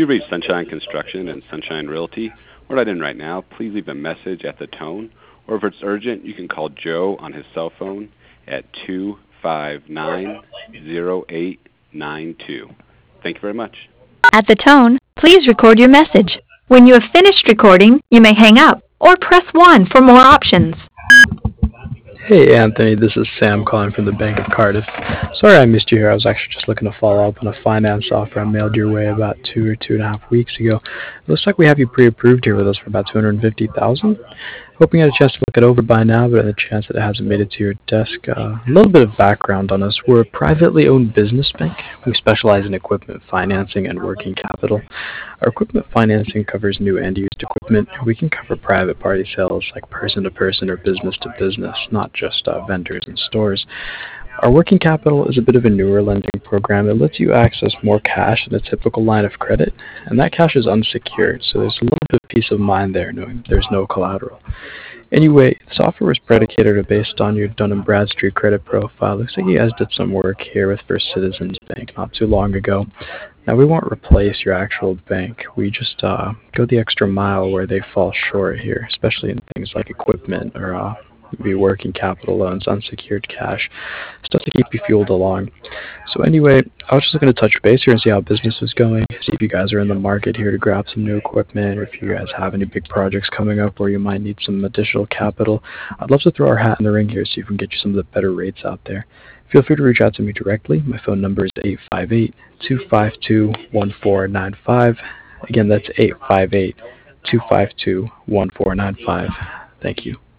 You reached Sunshine Construction and Sunshine Realty. We're not in right now. Please leave a message at the tone, or if it's urgent, you can call Joe on his cell phone at 259-0892. Thank you very much. At the tone, please record your message. When you have finished recording, you may hang up or press 1 for more options. Hey Anthony, this is Sam calling from the Bank of Cardiff. Sorry I missed you here. I was actually just looking to follow up on a finance offer I mailed your way about 2.5 weeks ago. It looks like we have you pre-approved here with us for about $250,000. Hoping you had a chance to look it over by now, but in the chance that it hasn't made it to your desk, a little bit of background on us. We're a privately owned business bank. We specialize in equipment financing and working capital. Our equipment financing covers new and used equipment. We can cover private party sales like person to person or business to business, not just vendors and stores. Our working capital is a bit of a newer lending program. It lets you access more cash than a typical line of credit, and that cash is unsecured, so there's a little bit of peace of mind there knowing there's no collateral. Anyway, this offer was predicated or based on your Dun & Bradstreet credit profile. Looks like you guys did some work here with First Citizens Bank not too long ago. Now, we won't replace your actual bank. We just go the extra mile where they fall short here, especially in things like equipment or maybe working capital loans, unsecured cash, stuff to keep you fueled along. So anyway, I was just looking to touch base here and see how business was going, see if you guys are in the market here to grab some new equipment, or if you guys have any big projects coming up where you might need some additional capital. I'd love to throw our hat in the ring here, see if we can get you some of the better rates out there. Feel free to reach out to me directly. My phone number is 858-252-1495. Again, that's 858-252-1495. Thank you.